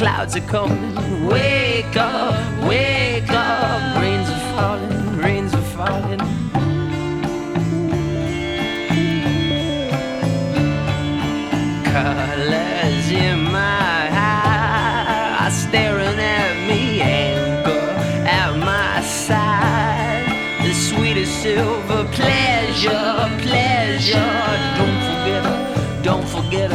clouds are coming. Wake up, wake up. Rains are falling, rains are falling. Colors in my eyes staring at me, anger at my side. The sweetest silver pleasure, pleasure.